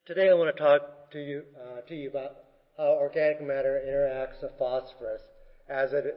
Today I want to talk to you about how organic matter interacts with phosphorus as it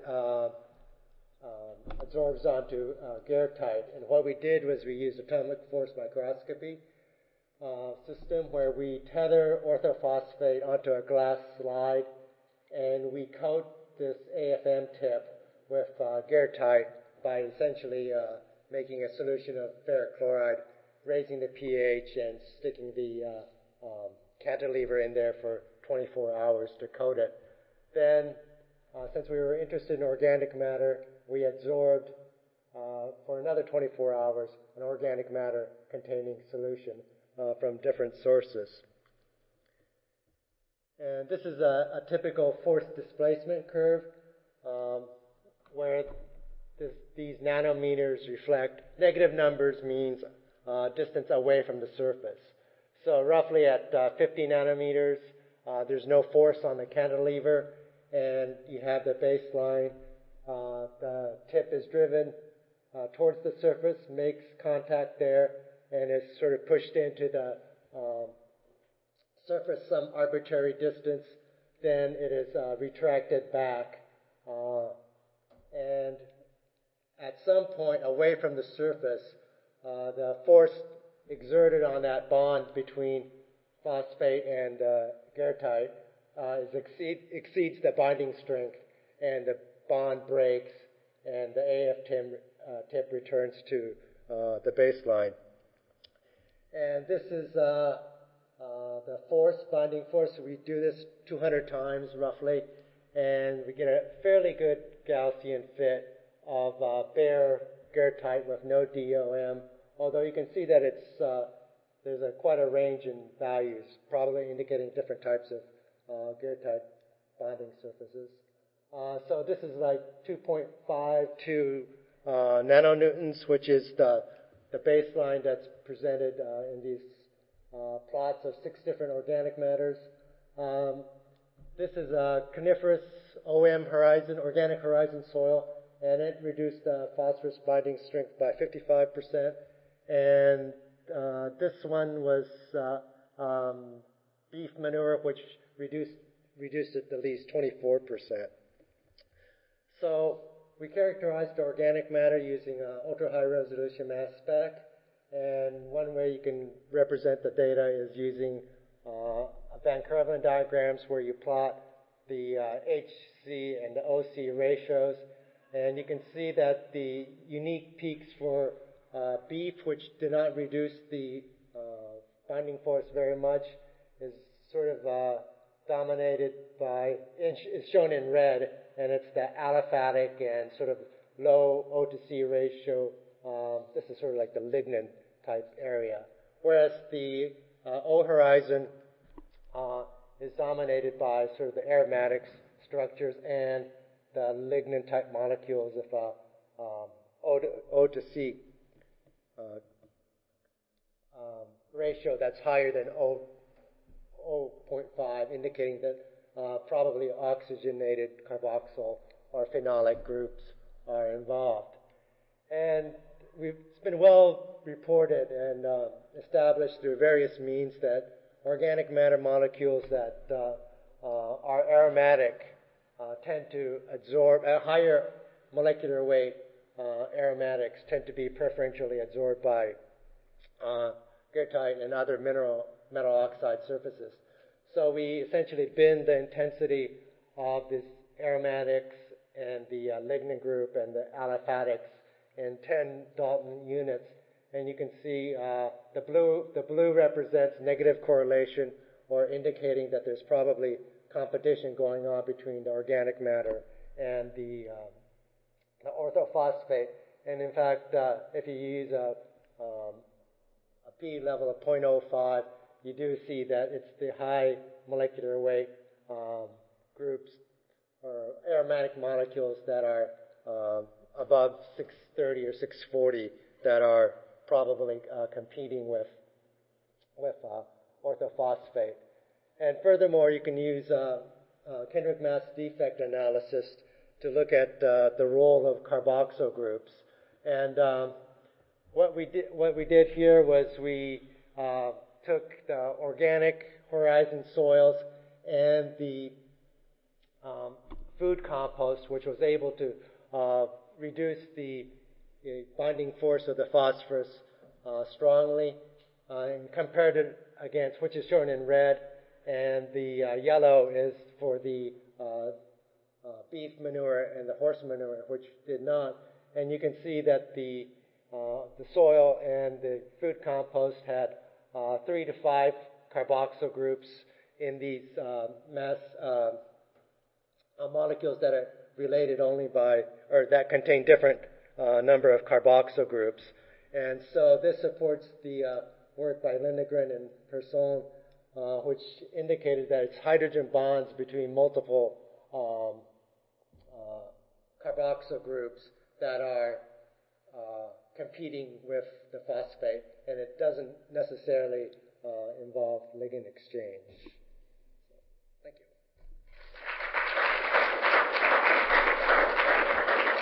absorbs onto goethite. And what we did was we used atomic force microscopy system where we tether orthophosphate onto a glass slide and we coat this AFM tip with goethite by essentially making a solution of ferric chloride, raising the pH and sticking the cantilever in there for 24 hours to coat it. Then, since we were interested in organic matter, we absorbed for another 24 hours an organic matter containing solution from different sources. And this is a typical force displacement curve where these nanometers reflect negative numbers means distance away from the surface. So roughly at 50 nanometers, there's no force on the cantilever, and you have the baseline. The tip is driven towards the surface, makes contact there, and is sort of pushed into the surface some arbitrary distance. Then it is retracted back, and at some point away from the surface, the force exerted on that bond between phosphate and goethite exceeds the binding strength, and the bond breaks, and the AF tip returns to the baseline. And this is the force, binding force. We do this 200 times roughly, and we get a fairly good Gaussian fit of bare goethite with no DOM. Although you can see that there's quite a range in values, probably indicating different types of goethite bonding surfaces. So this is like 2.52 nanonewtons, which is the baseline that's presented in these plots of 6 different organic matters. This is a coniferous OM horizon, organic horizon soil, and it reduced the phosphorus binding strength by 55%. And this one was beef manure, which reduced it at least 24%. So we characterized organic matter using ultra-high resolution mass spec, and one way you can represent the data is using Van Kerven diagrams where you plot the HC and the OC ratios, and you can see that the unique peaks for beef, which did not reduce the binding force very much, is sort of dominated by, is shown in red, and it's the aliphatic and sort of low O to C ratio. This is sort of like the lignin type area. Whereas the O horizon is dominated by sort of the aromatics structures and the lignin type molecules of O to C ratio that's higher than 0.5, indicating that probably oxygenated carboxyl or phenolic groups are involved. And it's been well reported and established through various means that organic matter molecules that are aromatic tend to absorb at higher molecular weight. Aromatics tend to be preferentially absorbed by goethite and other metal oxide surfaces. So we essentially bin the intensity of this aromatics and the lignin group and the aliphatics in 10 Dalton units, and you can see the blue represents negative correlation, or indicating that there's probably competition going on between the organic matter and the orthophosphate. And in fact, if you use a P level of 0.05, you do see that it's the high molecular weight groups or aromatic molecules that are above 630 or 640 that are probably competing with orthophosphate. And furthermore, you can use Kendrick mass defect analysis to look at the role of carboxyl groups. And what we did here was we took the organic horizon soils and the food compost, which was able to reduce the binding force of the phosphorus strongly, and compared it against, which is shown in red, and the yellow is for the beef manure and the horse manure, which did not. And you can see that the soil and the food compost had 3 to 5 carboxyl groups in these mass molecules that are related only by, or that contain different number of carboxyl groups. And so this supports the work by Lindegren and Persson, which indicated that it's hydrogen bonds between multiple carboxyl groups that are competing with the phosphate, and it doesn't necessarily involve ligand exchange.